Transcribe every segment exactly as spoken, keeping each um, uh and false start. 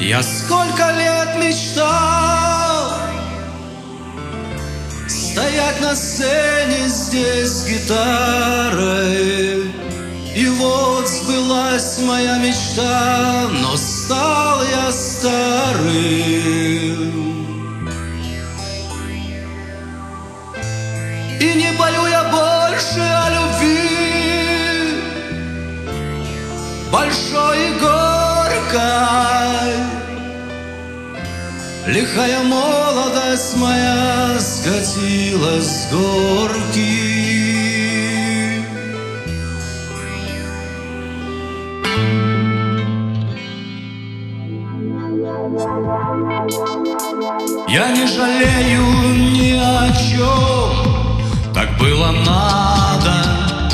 Я сколько лет мечтал стоять на сцене здесь с гитарой. И вот сбылась моя мечта, но стал я старым. И не пою я больше о любви большой и горькой. Лихая молодость моя скатилась с горки. Я не жалею ни о чем, так было надо.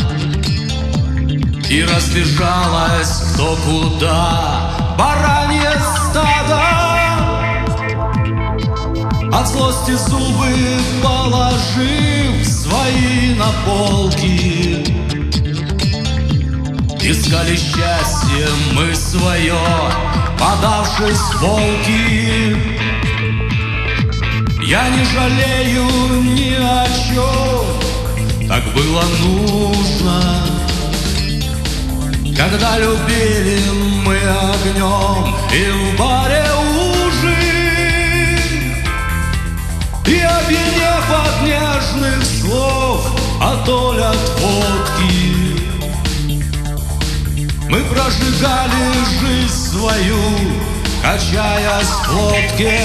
И разбежалась кто куда баранье стадо. От злости зубы положив свои на полки, искали счастье мы свое, подавшись в волки. Я не жалею ни о чем, так было нужно. Когда любили мы огнем и в баре ужин, и опьянев от нежных слов, атоль от водки, мы прожигали жизнь свою, качаясь в лодке.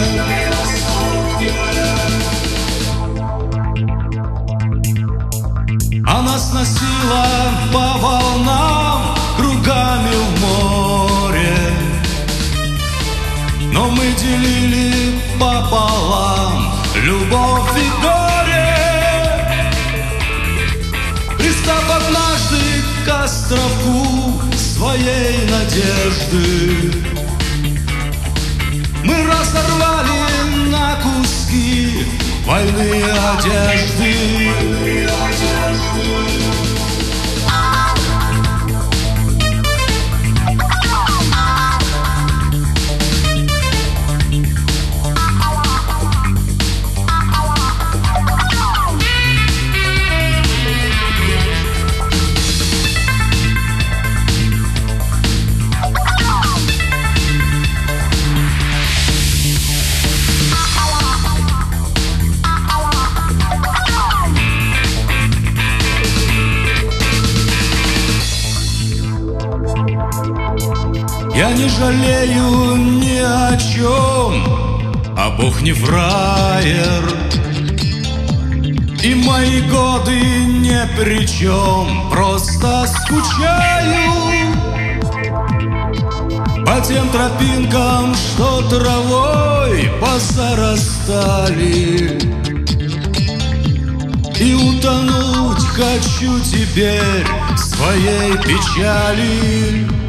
Она сносила по волнам кругами в море, но мы делили пополам любовь и горе. Пристав однажды к островку своей надежды, мы разорвали на куски вольные одежды. Я не жалею ни о чем, а Бог не фраер, и мои годы ни при чем, просто скучаю по тем тропинкам, что травой позарастали. И утонуть хочу теперь в своей печали.